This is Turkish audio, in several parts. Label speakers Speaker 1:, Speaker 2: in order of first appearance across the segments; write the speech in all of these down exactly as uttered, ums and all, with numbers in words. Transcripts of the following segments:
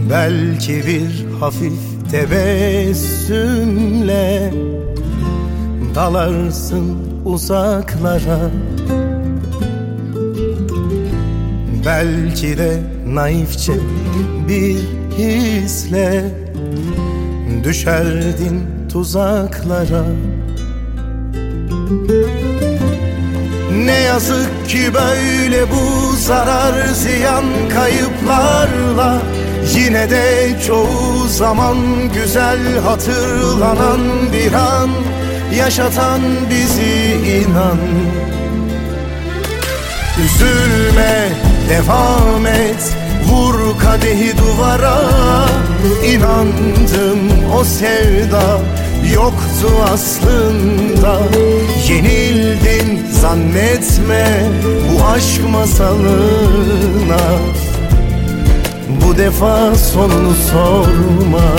Speaker 1: Belki bir hafif tebessümle dalarsın uzaklara. Belki de naifçe bir hisle düşerdin tuzaklara. Ne yazık ki böyle bu zarar ziyan kayıplarla, yine de çoğu zaman güzel hatırlanan bir an yaşatan bizi, inan. Üzülme, devam et, vur kadehi duvara. İnandım o sevda yoktu aslında. Yenildin zannetme bu aşk masalına. Bu defa sonunu sorma.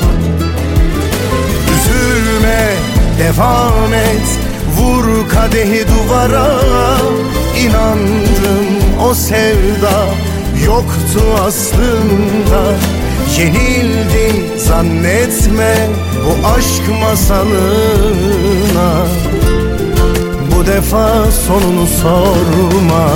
Speaker 1: Üzülme, devam et, vur kadehi duvara. İnandım o sevda yoktu aslında. Yenildin zannetme bu aşk masalına. Bu defa sonunu sorma.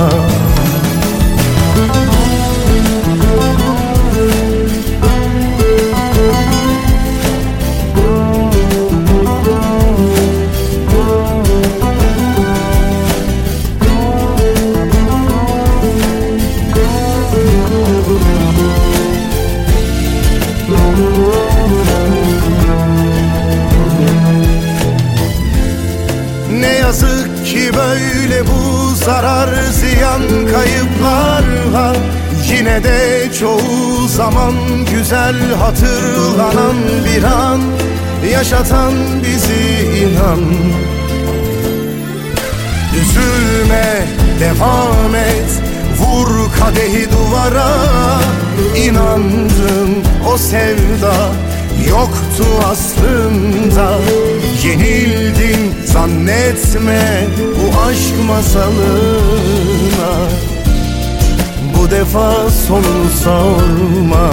Speaker 1: Ne yazık ki böyle bu zarar ziyan kayıplarla, yine de çoğu zaman güzel hatırlanan bir an yaşatan bizi, inan. Üzülme, devam et, vur kadehi duvara. İnandım o sevda yoktu aslında. Yenildin zannetme bu aşk masalına. Bu defa sonunu sorma.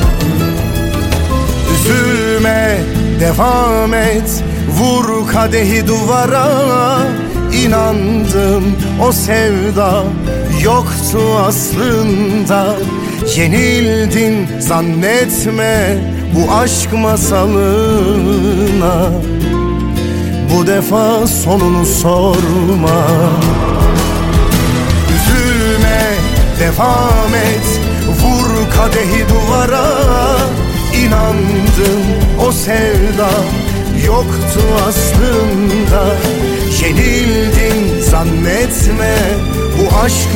Speaker 1: Üzülme, devam et, vur kadehi duvara. İnandım o sevda yoktu aslında. Yenildin zannetme bu aşk masalına. Bu defa sonunu sorma. Üzülme, devam et, vur kadehi duvara. İnandım o sevda yoktu aslında. Yenildin zannetme bu aşk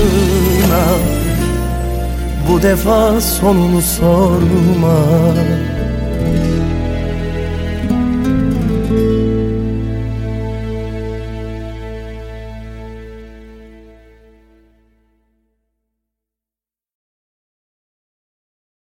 Speaker 1: masalına. Bu defa sonunu sorma.